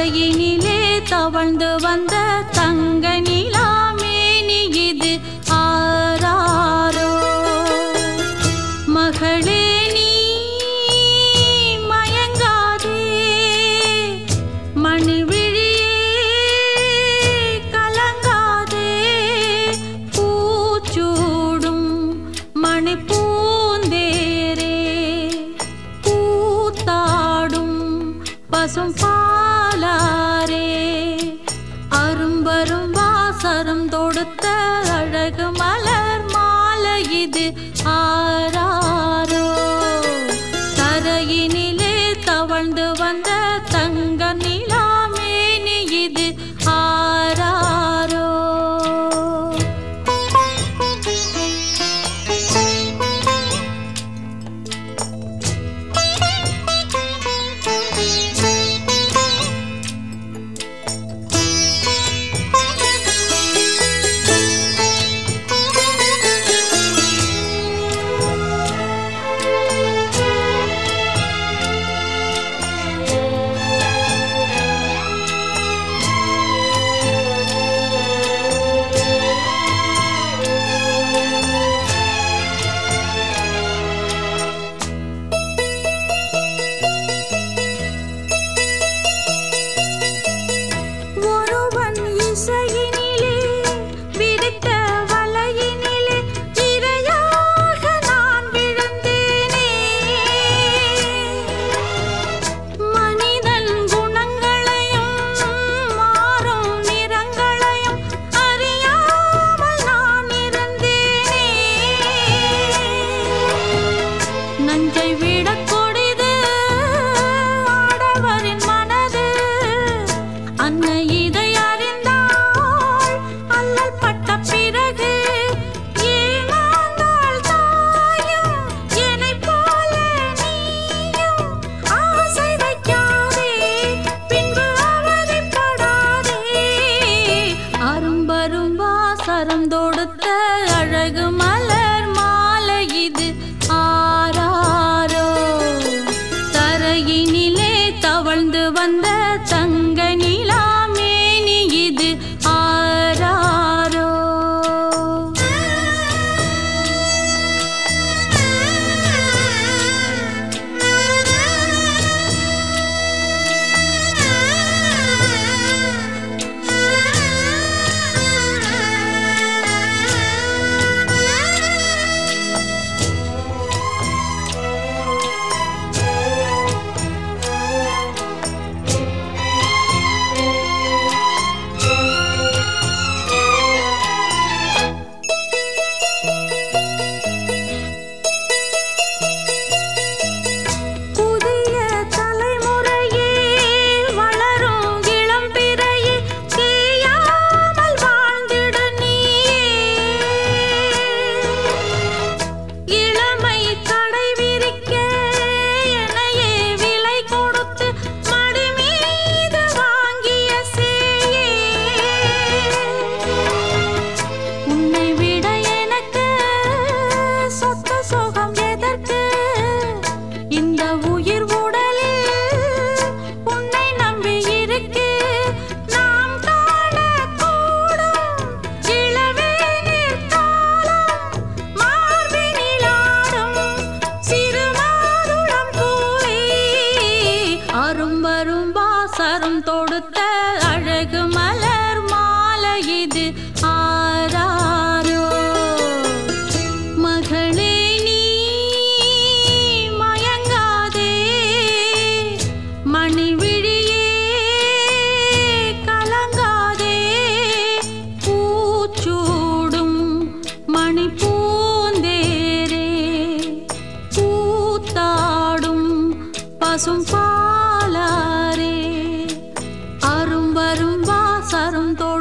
தரையினிலே தவழ்ந்து வந்த தங்க நிலாமேனி இது ஆராரோ. மகளே நீ மயங்காதே, மணிவிழியே கலங்காதே, பூச்சூடும் மணிப்பூந்தேரே, கூத்தாடும் பசும் பாலாரே, அரும்பரும் வாசரம் தொடுத்த அழகு மலர் மாலை இது ஆராரோ. தரையினிலே தவழ்ந்து வந்த தங்க நிலாமேனி இது ஆராரோ. சரம் தொடுத்த அழகு மலர் மாலை இது ஆராரோ. தரையினிலே தவழ்ந்து வந்த தங்க நிலாமேனி இது ஆராரோ. சரம் தொடுத்த அழகு மலர் மாலை இது ஆராரோ. மகளே நீ மயங்காதே, மணிவிழியே கலங்காதே, பூச்சூடும் மணிப்பூந்தேரே, கூத்தாடும் பசும் பாலாரே, அரும்பரும் வாசரும்